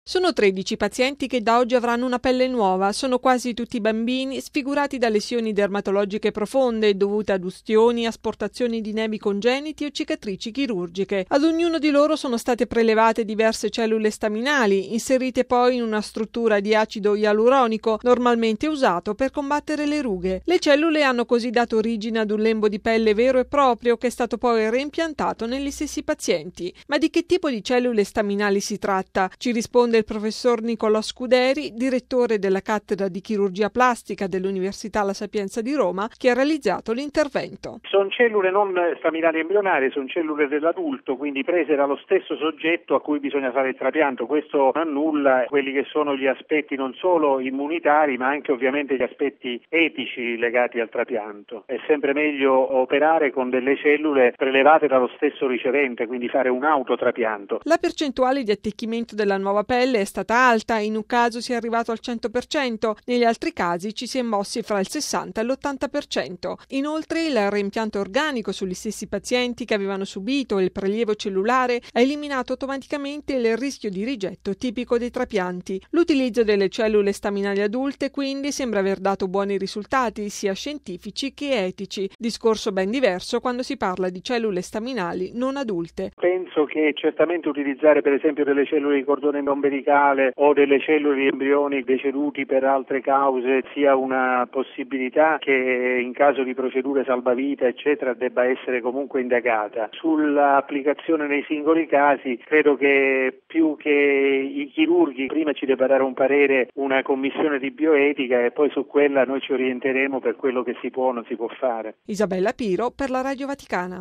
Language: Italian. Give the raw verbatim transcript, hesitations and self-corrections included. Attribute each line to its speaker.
Speaker 1: Sono tredici pazienti che da oggi avranno una pelle nuova. Sono quasi tutti bambini sfigurati da lesioni dermatologiche profonde dovute ad ustioni, asportazioni di nevi congeniti o cicatrici chirurgiche. Ad ognuno di loro sono state prelevate diverse cellule staminali, inserite poi in una struttura di acido ialuronico, normalmente usato per combattere le rughe. Le cellule hanno così dato origine ad un lembo di pelle vero e proprio che è stato poi reimpiantato negli stessi pazienti. Ma di che tipo di cellule staminali si tratta? Ci risponde il professor Nicolò Scuderi, direttore della cattedra di chirurgia plastica dell'Università La Sapienza di Roma, che ha realizzato l'intervento.
Speaker 2: Sono cellule non staminali embrionali, sono cellule dell'adulto, quindi prese dallo stesso soggetto a cui bisogna fare il trapianto. Questo annulla quelli che sono gli aspetti non solo immunitari, ma anche ovviamente gli aspetti etici legati al trapianto. È sempre meglio operare con delle cellule prelevate dallo stesso ricevente, quindi fare un autotrapianto.
Speaker 1: La percentuale di attecchimento della nuova pelle è stata alta, in un caso si è arrivato al cento per cento, negli altri casi ci si è mossi fra il sessanta e l'ottanta per cento. Inoltre il reimpianto organico sugli stessi pazienti che avevano subito il prelievo cellulare ha eliminato automaticamente il rischio di rigetto tipico dei trapianti. L'utilizzo delle cellule staminali adulte quindi sembra aver dato buoni risultati sia scientifici che etici, discorso ben diverso quando si parla di cellule staminali non adulte.
Speaker 2: Penso che certamente utilizzare per esempio delle cellule di cordone ombelicale o delle cellule di embrioni deceduti per altre cause sia una possibilità che in caso di procedure salvavita eccetera debba essere comunque indagata. Sull'applicazione nei singoli casi credo che più che i chirurghi prima ci debba dare un parere una commissione di bioetica e poi su quella noi ci orienteremo per quello che si può o non si può fare.
Speaker 1: Isabella Piro per la Radio Vaticana.